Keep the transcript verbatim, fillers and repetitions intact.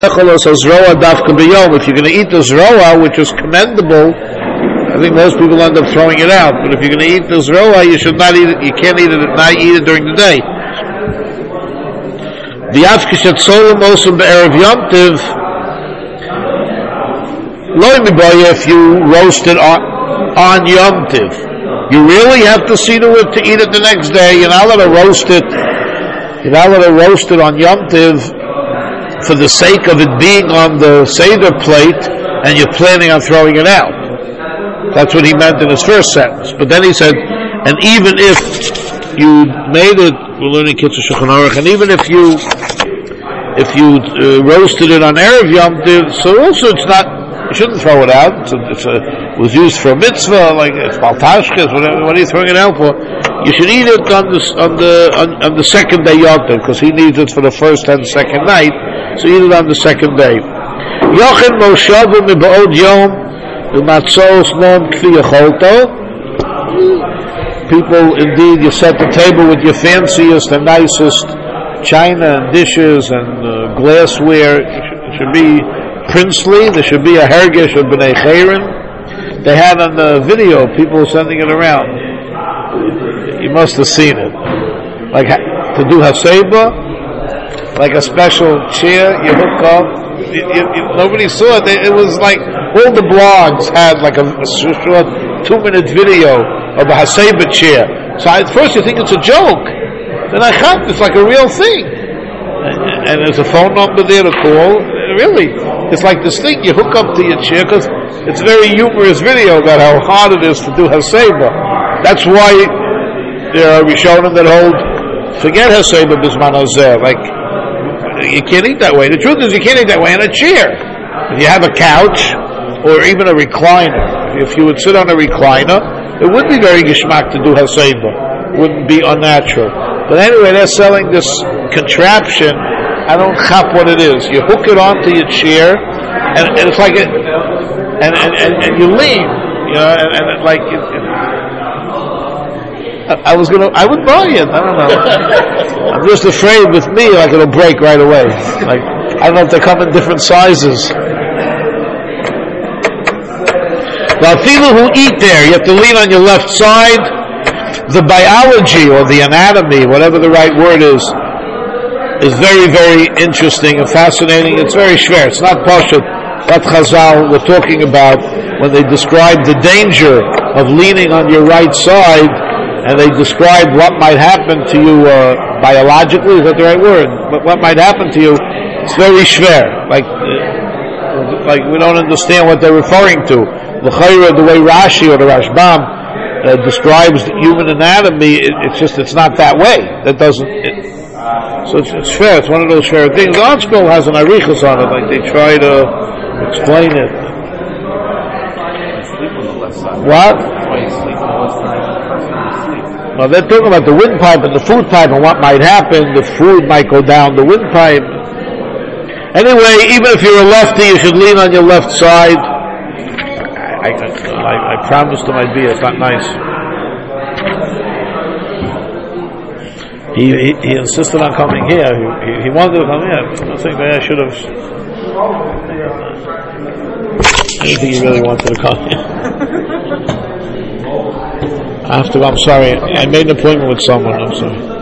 If you're going to eat the zroa, which is commendable, I think most people end up throwing it out. But if you're going to eat the zroa, you should not eat it. You can't eat it at night. Eat it during the day. The afkishat solim also be'erev Yom Tiv. Lo miboya if you roast it on, on Yom Tiv. You really have to see to it to eat it the next day. You're not allowed to roast it. You're not allowed to roast it on Yom Tiv for the sake of it being on the Seder plate and you're planning on throwing it out. That's what he meant in his first sentence. But then he said, and even if you made it, we're learning Kitzur Shulchan Aruch, and even if you if you uh, roasted it on Erev Yom Tiv, so also it's not, you shouldn't throw it out. It's a, it's a, it was used for a mitzvah, like it's baltashkas, whatever. What are you throwing it out for? You should eat it on the on the on, on the second day Yom Tiv, because he needs it for the first and second night. So eat it on the second day. Yochin moshavu mibaod yom umatzos nom kli yacholto. People, indeed, you set the table with your fanciest and nicest china and dishes and uh, glassware. It should be princely. There should be a hergesh of b'nei chayrin. They had on the video, people were sending it around. You must have seen it. Like to do haseba, like a special chair you hook up. It, it, it, nobody saw it. It was like all the blogs had like a, a short two-minute video of a haseba chair. So at first you think it's a joke. Then I thought it's like a real thing. And, and there's a phone number there to call. Really, it's like this thing you hook up to your chair, because it's a very humorous video about how hard it is to do haseba. That's why there are Rishonim that hold, forget haseba bisman hazeh, like you can't eat that way. The truth is you can't eat that way on a chair. If you have a couch or even a recliner, if you would sit on a recliner, it would be very gishmak to do haseba. It wouldn't be unnatural. But anyway, they're selling this contraption. I don't chop what it is. You hook it onto your chair, and, and it's like it, and, and, and, and you lean, you know, and, and it, like it, it, I, I was gonna, I would buy it. I don't know. I'm just afraid with me, like it'll break right away. Like I don't know if they come in different sizes. Now, people who eat there, you have to lean on your left side. The biology or the anatomy, whatever the right word is, is very, very interesting and fascinating. It's very schwer. It's not pashut. What Chazal were talking about when they described the danger of leaning on your right side, and they described what might happen to you uh, biologically. Is that the right word? But what might happen to you? It's very schwer. Like, uh, like we don't understand what they're referring to. The Chayra, the way Rashi or the Rashbam uh, describes human anatomy, it, it's just it's not that way. That doesn't. It, So it's, it's fair. It's one of those fair things. The Archbill has an arichas on it, like they try to explain it. What? Well, they're talking about the windpipe and the food pipe and what might happen. The food might go down the windpipe. Anyway, even if you're a lefty, you should lean on your left side. I, I, I, I promised to my beer. It's not nice. He, he he insisted on coming here. He, he, he wanted to come here. I think maybe I should have. I didn't think he really wanted to come here. I have to. I'm sorry. I made an appointment with someone. I'm sorry.